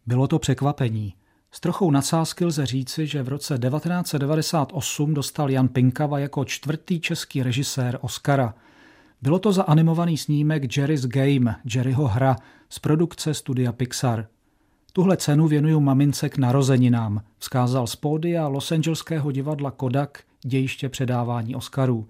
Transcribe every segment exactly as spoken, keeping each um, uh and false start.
Bylo to překvapení. S trochou nadsázky lze říci, že v roce devatenáct set devadesát osm dostal Jan Pinkava jako čtvrtý český režisér Oscara. Bylo to za animovaný snímek Jerry's Game, Jerryho hra, z produkce studia Pixar. Tuhle cenu věnuju mamince k narozeninám, vzkázal z pódia losangelského divadla Kodak dějiště předávání Oscarů.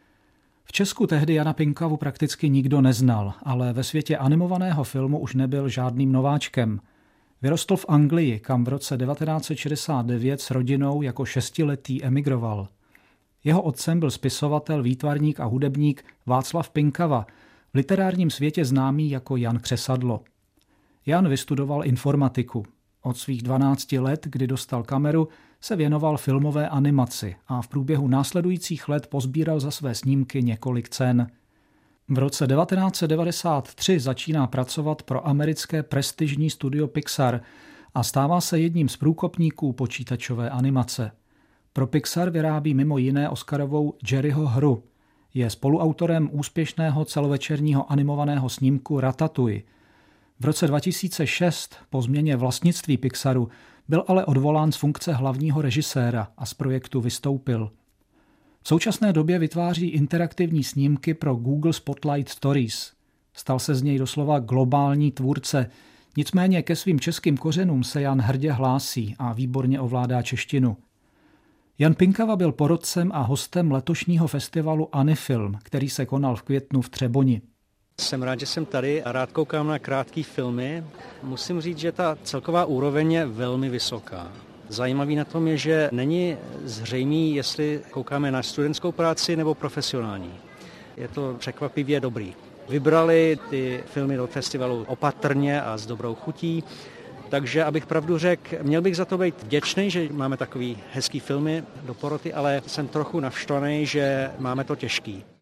V Česku tehdy Jana Pinkavu prakticky nikdo neznal, ale ve světě animovaného filmu už nebyl žádným nováčkem. Vyrostl v Anglii, kam v roce devatenáct set šedesát devět s rodinou jako šestiletý emigroval. Jeho otcem byl spisovatel, výtvarník a hudebník Václav Pinkava, v literárním světě známý jako Jan Křesadlo. Jan vystudoval informatiku. Od svých dvanácti let, kdy dostal kameru, se věnoval filmové animaci a v průběhu následujících let pozbíral za své snímky několik cen. V roce devatenáct set devadesát tři začíná pracovat pro americké prestižní studio Pixar a stává se jedním z průkopníků počítačové animace. Pro Pixar vyrábí mimo jiné Oscarovou Jerryho hru. Je spoluautorem úspěšného celovečerního animovaného snímku Ratatouille. V roce dva tisíce šest po změně vlastnictví Pixaru byl ale odvolán z funkce hlavního režiséra a z projektu vystoupil. V současné době vytváří interaktivní snímky pro Google Spotlight Stories. Stal se z něj doslova globální tvůrce, nicméně ke svým českým kořenům se Jan hrdě hlásí a výborně ovládá češtinu. Jan Pinkava byl porotcem a hostem letošního festivalu Anifilm, který se konal v květnu v Třeboni. Jsem rád, že jsem tady a rád koukám na krátké filmy. Musím říct, že ta celková úroveň je velmi vysoká. Zajímavý na tom je, že není zřejmý, jestli koukáme na studentskou práci nebo profesionální. Je to překvapivě dobrý. Vybrali ty filmy do festivalu opatrně a s dobrou chutí, takže abych pravdu řekl, měl bych za to být vděčný, že máme takový hezký filmy do poroty, ale jsem trochu naštvaný, že máme to těžký.